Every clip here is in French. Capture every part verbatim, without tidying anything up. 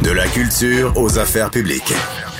De la culture aux affaires publiques.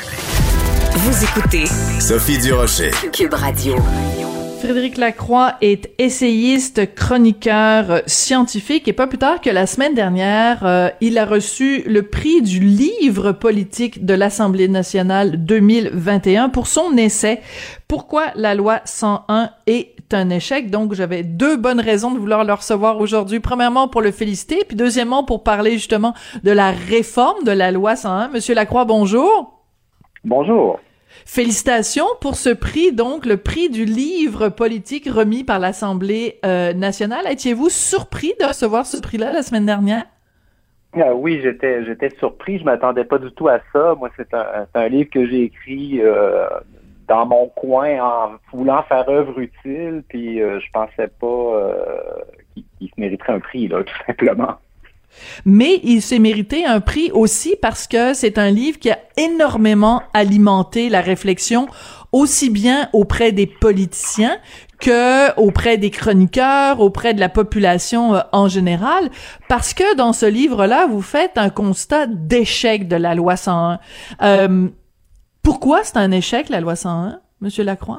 Vous écoutez Sophie Durocher, Cube Radio. Frédéric Lacroix est essayiste, chroniqueur, scientifique, et pas plus tard que la semaine dernière, euh, il a reçu le prix du livre politique de l'Assemblée nationale deux mille vingt et un pour son essai « Pourquoi la loi cent un est un échec ». Donc, j'avais deux bonnes raisons de vouloir le recevoir aujourd'hui. Premièrement, pour le féliciter, puis deuxièmement, pour parler justement de la réforme de la loi cent un. Monsieur Lacroix, bonjour. Bonjour. Félicitations pour ce prix, donc le prix du livre politique remis par l'Assemblée euh, nationale. Étiez-vous surpris de recevoir ce prix-là la semaine dernière? Ah oui, j'étais j'étais surpris. Je m'attendais pas du tout à ça. Moi, c'est un, c'est un livre que j'ai écrit euh, dans mon coin en voulant faire œuvre utile, puis euh, je pensais pas euh, qu'il, qu'il se mériterait un prix, là, tout simplement. Mais il s'est mérité un prix aussi parce que c'est un livre qui a énormément alimenté la réflexion aussi bien auprès des politiciens que auprès des chroniqueurs, auprès de la population euh, en général, parce que dans ce livre-là, vous faites un constat d'échec de la loi cent un. Euh, pourquoi c'est un échec, la loi cent un, Monsieur Lacroix?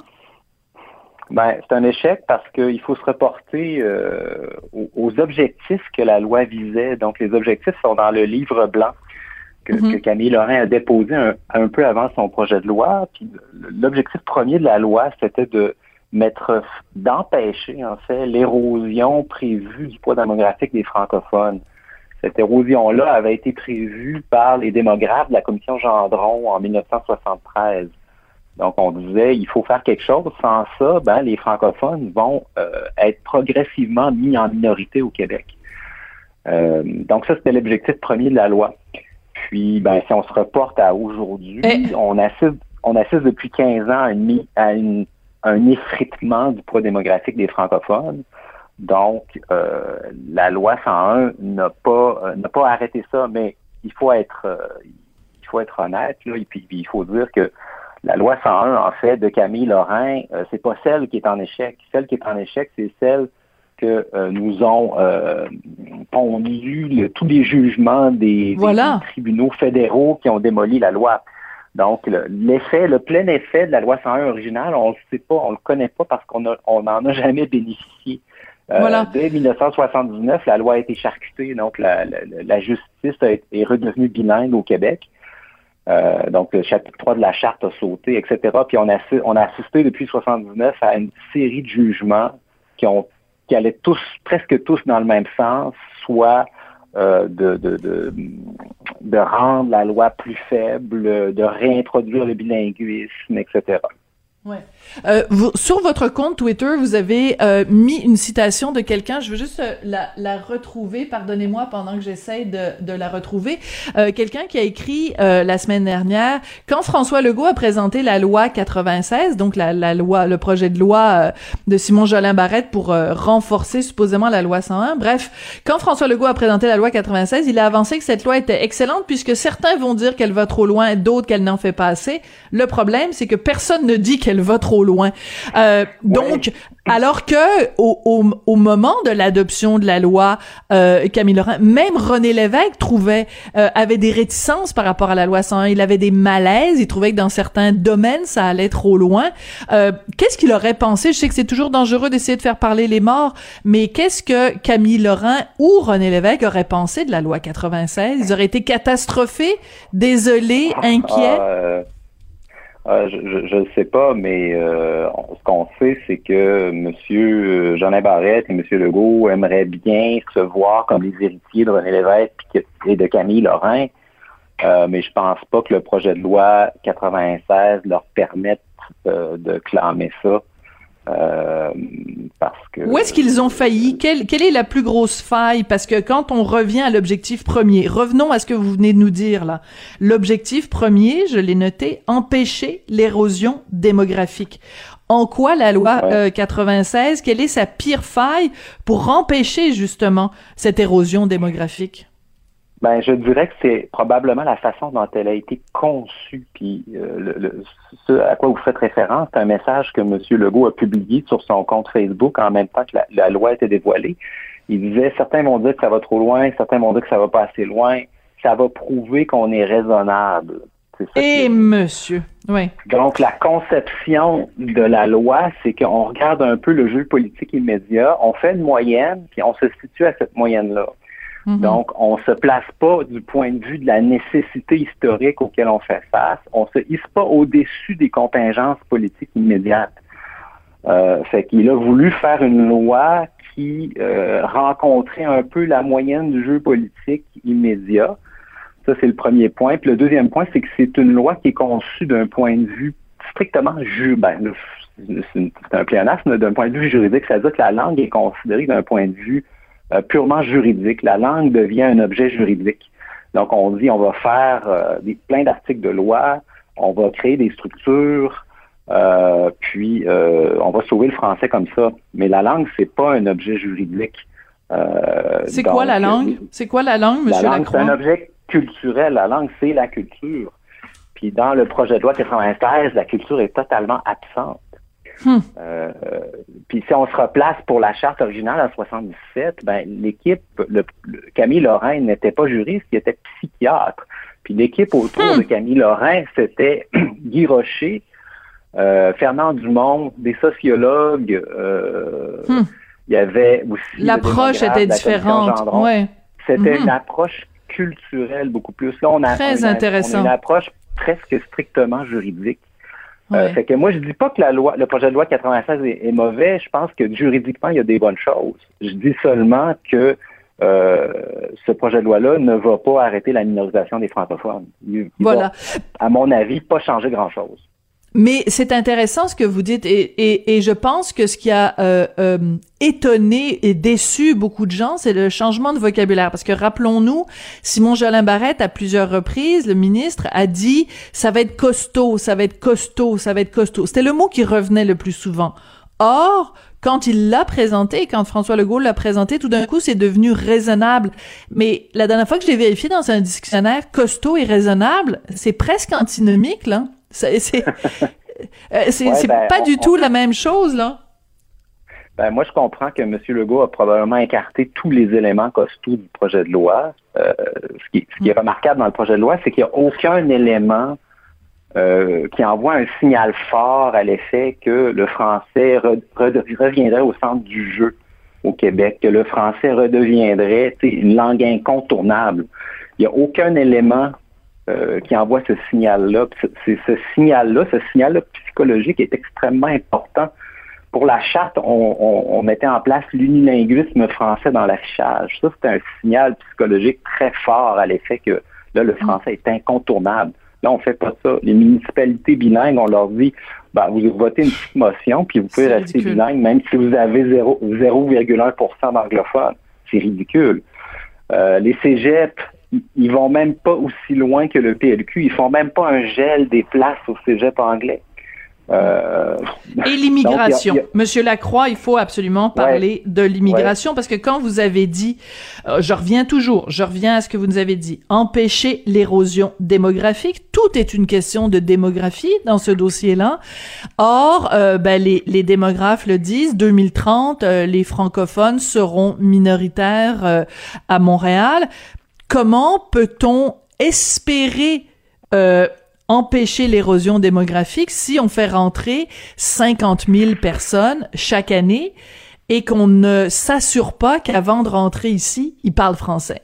Ben, c'est un échec parce qu'il faut se reporter euh, aux, aux objectifs que la loi visait. Donc, les objectifs sont dans le livre blanc que, mm-hmm. que Camille Lorrain a déposé un, un peu avant son projet de loi. Puis l'objectif premier de la loi, c'était de mettre, d'empêcher, en fait, l'érosion prévue du poids démographique des francophones. Cette érosion-là avait été prévue par les démographes de la commission Gendron en dix-neuf cent soixante-treize. Donc, on disait, il faut faire quelque chose. Sans ça, ben, les francophones vont euh, être progressivement mis en minorité au Québec. Euh, donc, ça, c'était l'objectif premier de la loi. Puis, ben, si on se reporte à aujourd'hui, Et... on assiste, on assiste depuis quinze ans à, une, à une, un effritement du poids démographique des francophones. Donc, euh, la loi cent un n'a pas, euh, n'a pas arrêté ça, mais il faut être, euh, il faut être honnête, là, et puis, puis il faut dire que la loi cent un, en fait, de Camille Lorrain, euh, c'est pas celle qui est en échec. Celle qui est en échec, c'est celle que euh, nous ont euh, pondu le, tous les jugements des, voilà. des tribunaux fédéraux qui ont démoli la loi. Donc, le, l'effet, le plein effet de la loi cent un originale, on le sait pas, on le connaît pas parce qu'on a, on n'en a jamais bénéficié. Euh, voilà. Dès dix-neuf cent soixante-dix-neuf, la loi a été charcutée, donc la, la, la justice a été, est redevenue bilingue au Québec. Euh, donc, le chapitre trois de la Charte a sauté, et cetera. Puis on a, on a assisté depuis soixante-dix-neuf à une série de jugements qui ont qui allaient tous, presque tous dans le même sens, soit euh, de, de, de, de rendre la loi plus faible, de réintroduire le bilinguisme, et cetera. Ouais. Euh, vous, sur votre compte Twitter, vous avez euh, mis une citation de quelqu'un. Je veux juste euh, la, la retrouver. Pardonnez-moi pendant que j'essaie de, de la retrouver. Euh, quelqu'un qui a écrit euh, la semaine dernière, quand François Legault a présenté la loi quatre-vingt-seize, donc la, la loi, le projet de loi euh, de Simon Jolin Barrette pour euh, renforcer supposément la loi cent un. Bref, quand François Legault a présenté la loi quatre-vingt-seize, il a avancé que cette loi était excellente puisque certains vont dire qu'elle va trop loin, d'autres qu'elle n'en fait pas assez. Le problème, c'est que personne ne dit qu'elle va trop loin. Euh, donc, ouais. alors que au, au, au moment de l'adoption de la loi, euh, Camille Lorrain, même René Lévesque trouvait euh, avait des réticences par rapport à la loi cent un. Il avait des malaises. Il trouvait que dans certains domaines, ça allait trop loin. Euh, qu'est-ce qu'il aurait pensé? Je sais que c'est toujours dangereux d'essayer de faire parler les morts, mais qu'est-ce que Camille Lorrain ou René Lévesque auraient pensé de la loi quatre-vingt-seize? Ils auraient été catastrophés, désolés, inquiets? Euh... Euh, je ne sais pas, mais euh, ce qu'on sait, c'est que M. Jolin Barrette et M. Legault aimeraient bien se voir comme les héritiers de René Lévesque et de Camille Lorrain, euh, mais je pense pas que le projet de loi quatre-vingt-seize leur permette euh, de clamer ça. Euh, parce que où est-ce qu'ils ont failli? Quelle, quelle est la plus grosse faille? Parce que quand on revient à l'objectif premier, revenons à ce que vous venez de nous dire là. L'objectif premier, je l'ai noté, empêcher l'érosion démographique. En quoi la loi ouais. euh, quatre-vingt-seize, quelle est sa pire faille pour empêcher justement cette érosion démographique? Ben, je dirais que c'est probablement la façon dont elle a été conçue. Puis, euh, le, le, ce à quoi vous faites référence, c'est un message que M. Legault a publié sur son compte Facebook en même temps que la, la loi était dévoilée. Il disait, certains vont dire que ça va trop loin, certains vont dire que ça va pas assez loin. ça va prouver qu'on est raisonnable. C'est ça Et qui est... monsieur, oui. Donc, la conception de la loi, c'est qu'on regarde un peu le jeu politique immédiat, on fait une moyenne, puis on se situe à cette moyenne-là. Mm-hmm. Donc, on se place pas du point de vue de la nécessité historique auquel on fait face, on se hisse pas au-dessus des contingences politiques immédiates. Euh, fait qu'il a voulu faire une loi qui euh, rencontrait un peu la moyenne du jeu politique immédiat. Ça, c'est le premier point. Puis le deuxième point, c'est que c'est une loi qui est conçue d'un point de vue strictement juridique. Ben, c'est un pléonasme d'un point de vue juridique. C'est-à-dire que la langue est considérée d'un point de vue euh, purement juridique. La langue devient un objet juridique. Donc, on dit on va faire euh, des, plein d'articles de loi, on va créer des structures, euh, puis euh, on va sauver le français comme ça. Mais la langue, c'est pas un objet juridique. Euh, c'est donc, quoi la langue? C'est quoi la langue, M. La langue, Lacroix? C'est un objet culturel. La langue, c'est la culture. Puis dans le projet de loi quatre-vingt-seize, la culture est totalement absente. Hmm. Euh, puis si on se replace pour la charte originale en soixante-dix-sept, ben l'équipe, le, le, Camille Lorrain n'était pas juriste, il était psychiatre. Puis l'équipe autour hmm. de Camille Lorrain, c'était Guy Rocher, euh, Fernand Dumont, des sociologues. Euh, hmm. Il y avait aussi l'approche était différente. Ouais. C'était hmm. une approche culturelle beaucoup plus. Là, on a, Très on a, intéressant. On a une approche presque strictement juridique. Ouais. Euh, fait que moi, je dis pas que la loi, le projet de loi quatre-vingt-seize est, est mauvais. Je pense que juridiquement, il y a des bonnes choses. Je dis seulement que euh, ce projet de loi-là ne va pas arrêter la minorisation des francophones. Il, il voilà. va, à mon avis, pas changer grand-chose. Mais c'est intéressant ce que vous dites et, et, et je pense que ce qui a euh, euh, étonné et déçu beaucoup de gens, c'est le changement de vocabulaire. Parce que rappelons-nous, Simon Jolin Barrette, à plusieurs reprises, le ministre, a dit « ça va être costaud, ça va être costaud, ça va être costaud ». C'était le mot qui revenait le plus souvent. Or, quand il l'a présenté, quand François Legault l'a présenté, tout d'un coup, c'est devenu raisonnable. Mais la dernière fois que je l'ai vérifié dans un dictionnaire, costaud et raisonnable, c'est presque antinomique, là. C'est, c'est, euh, c'est, ouais, c'est ben, pas on, du tout on... la même chose, là. Ben, moi, je comprends que M. Legault a probablement écarté tous les éléments costauds du projet de loi. Euh, ce, qui, ce qui est remarquable dans le projet de loi, c'est qu'il n'y a aucun élément euh, qui envoie un signal fort à l'effet que le français re, re, reviendrait au centre du jeu au Québec, que le français redeviendrait une langue incontournable. Il n'y a aucun élément Euh, qui envoie ce signal-là. C'est ce signal-là, ce signal-là psychologique est extrêmement important. Pour la charte, on, on, on mettait en place l'unilinguisme français dans l'affichage. Ça, c'est un signal psychologique très fort à l'effet que là, le français est incontournable. Là, on fait pas ça. Les municipalités bilingues, on leur dit, ben, vous votez une petite motion, puis vous pouvez c'est rester ridicule. Bilingue, même si vous avez zéro virgule un pour cent d'anglophones. C'est ridicule. Euh, les cégeps, ils vont même pas aussi loin que le P L Q. Ils font même pas un gel des places au cégep anglais. Euh... Et l'immigration. Donc, y a, y a... Monsieur Lacroix, il faut absolument parler ouais. de l'immigration ouais. parce que quand vous avez dit, euh, je reviens toujours, je reviens à ce que vous nous avez dit, empêcher l'érosion démographique, tout est une question de démographie dans ce dossier-là. Or, euh, ben, les, les démographes le disent, deux mille trente, euh, les francophones seront minoritaires euh, à Montréal. Comment peut-on espérer euh, empêcher l'érosion démographique si on fait rentrer cinquante mille personnes chaque année et qu'on ne s'assure pas qu'avant de rentrer ici, ils parlent français?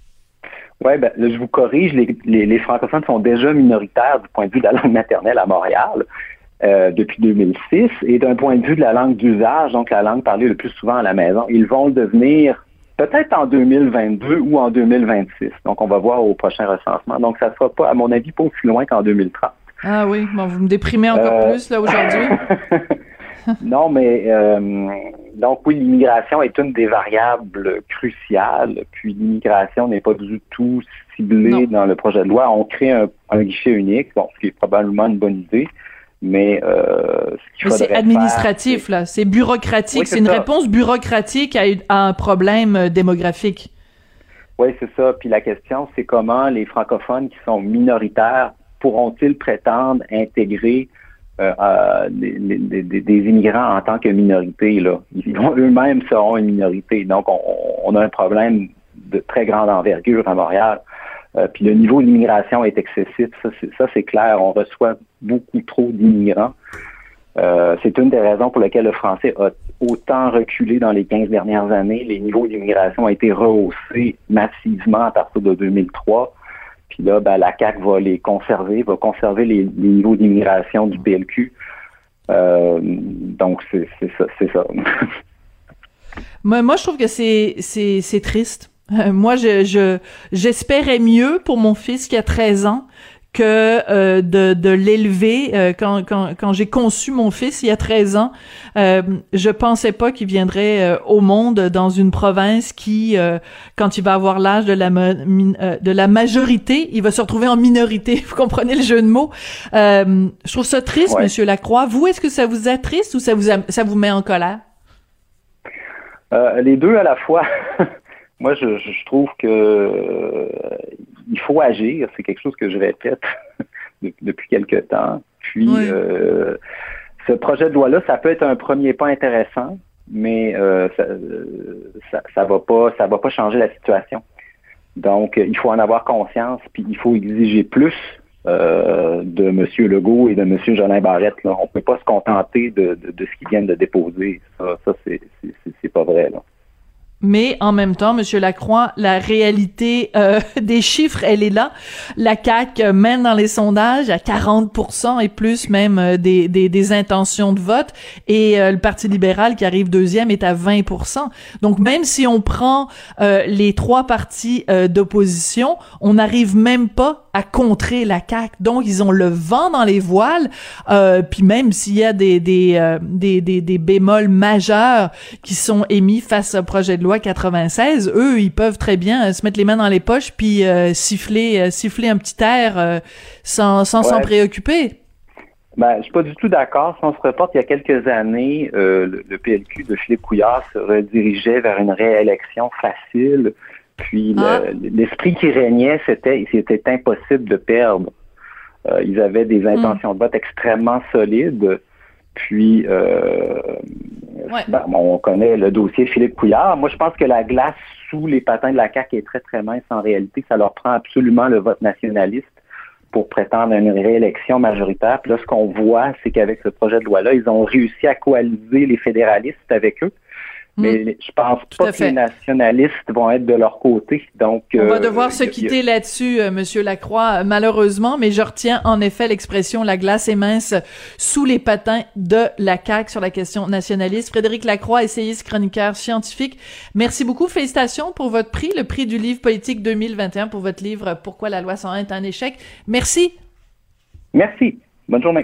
Oui, ben, là, je vous corrige, les, les, les francophones sont déjà minoritaires du point de vue de la langue maternelle à Montréal euh, depuis deux mille six et d'un point de vue de la langue d'usage, donc la langue parlée le plus souvent à la maison, ils vont le devenir peut-être en deux mille vingt-deux ou en deux mille vingt-six. Donc, on va voir au prochain recensement. Donc, ça ne sera pas, à mon avis, pas aussi loin qu'en deux mille trente. Ah oui, bon, vous me déprimez encore euh... plus, là, aujourd'hui. Non, mais euh, donc oui, l'immigration est une des variables cruciales. Puis l'immigration n'est pas du tout ciblée non. dans le projet de loi. On crée un, un guichet unique, bon, ce qui est probablement une bonne idée. Mais, euh, ce mais c'est administratif, faire, là. C'est bureaucratique. Oui, c'est, c'est une ça. réponse bureaucratique à, à un problème démographique. Oui, c'est ça. Puis la question, c'est comment les francophones qui sont minoritaires pourront-ils prétendre intégrer euh, euh, des, des, des, des immigrants en tant que minorité, là? Ils vont, eux-mêmes seront une minorité. Donc, on, on a un problème de très grande envergure à Montréal. Euh, puis le niveau d'immigration est excessif, ça c'est, ça c'est clair, on reçoit beaucoup trop d'immigrants. Euh, c'est une des raisons pour lesquelles le français a autant reculé dans les quinze dernières années. Les niveaux d'immigration ont été rehaussés massivement à partir de deux mille trois. Puis là, ben, la C A Q va les conserver, va conserver les, les niveaux d'immigration du P L Q. Euh, donc, c'est, c'est ça. C'est ça. moi, moi, je trouve que c'est, c'est, c'est triste. Euh, moi, je, je, j'espérais mieux pour mon fils qui a treize ans que euh, de, de l'élever. Euh, quand, quand, quand j'ai conçu mon fils il y a treize ans, euh, je pensais pas qu'il viendrait euh, au monde dans une province qui, euh, quand il va avoir l'âge de la, mi- euh, de la majorité, il va se retrouver en minorité. Vous comprenez le jeu de mots? Euh, je trouve ça triste, ouais. Monsieur Lacroix. Vous, est-ce que ça vous attriste ou ça vous, a, ça vous met en colère? Euh, les deux à la fois. Moi, je, je trouve que euh, il faut agir. C'est quelque chose que je répète depuis quelque temps. Puis, oui. euh, ce projet de loi-là, ça peut être un premier pas intéressant, mais euh, ça, ça, ça va pas, ça va pas changer la situation. Donc, il faut en avoir conscience, puis il faut exiger plus euh, de M. Legault et de M. Jolin Barrette. Là. On peut pas se contenter de, de, de ce qu'ils viennent de déposer. Ça, ça c'est, c'est, c'est pas vrai, là. Mais en même temps, Monsieur Lacroix, la réalité euh, des chiffres, elle est là. La C A Q mène dans les sondages à quarante pour cent et plus même euh, des, des, des intentions de vote, et euh, le Parti libéral qui arrive deuxième est à vingt pour cent. Donc même si on prend euh, les trois partis euh, d'opposition, on n'arrive même pas à contrer la C A Q. Donc ils ont le vent dans les voiles. Euh, puis même s'il y a des des, euh, des des des bémols majeurs qui sont émis face au projet de loi quatre-vingt-seize, eux, ils peuvent très bien euh, se mettre les mains dans les poches puis euh, siffler euh, siffler un petit air euh, sans sans ouais. s'en préoccuper. Ben, je suis pas du tout d'accord. Si on se reporte il y a quelques années, euh, le, le P L Q de Philippe Couillard se redirigeait vers une réélection facile. Puis ah. le, l'esprit qui régnait, c'était c'était impossible de perdre. Euh, ils avaient des intentions mm. de vote extrêmement solides. Puis, euh, ouais. ben, on connaît le dossier Philippe Couillard. Moi, je pense que la glace sous les patins de la C A Q est très, très mince en réalité. Ça leur prend absolument le vote nationaliste pour prétendre à une réélection majoritaire. Puis là, ce qu'on voit, c'est qu'avec ce projet de loi-là, ils ont réussi à coaliser les fédéralistes avec eux. Mais mmh. je pense Tout pas que les nationalistes vont être de leur côté. Donc, on euh, va devoir se quitter a... là-dessus, euh, Monsieur Lacroix, malheureusement, mais je retiens en effet l'expression « la glace est mince sous les patins de la C A Q » sur la question nationaliste. Frédéric Lacroix, essayiste, chroniqueur scientifique, merci beaucoup. Félicitations pour votre prix, le prix du livre politique deux mille vingt et un pour votre livre « Pourquoi la loi cent un est un échec ». Merci. Merci. Bonne journée.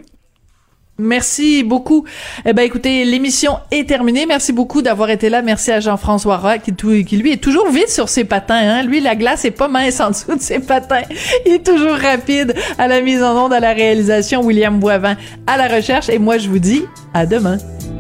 Merci beaucoup. Eh ben, écoutez, l'émission est terminée. Merci beaucoup d'avoir été là. Merci à Jean-François Roy, qui, tout, qui lui est toujours vite sur ses patins, hein. Lui, la glace est pas mince en dessous de ses patins. Il est toujours rapide à la mise en onde, à la réalisation. William Boivin à la recherche. Et moi, je vous dis à demain.